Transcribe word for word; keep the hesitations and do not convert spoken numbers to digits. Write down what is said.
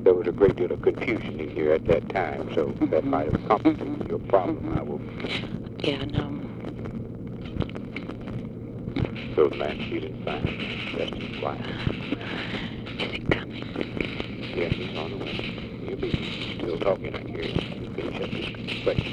there was a great deal of confusion in here at that time, so mm-hmm. that might have complicated your problem. I will. Yeah, no. So the man's feeling fine. Resting quiet. Is he coming? Yes, he's on the way. He'll be still talking, I hear. He'll finish up his question.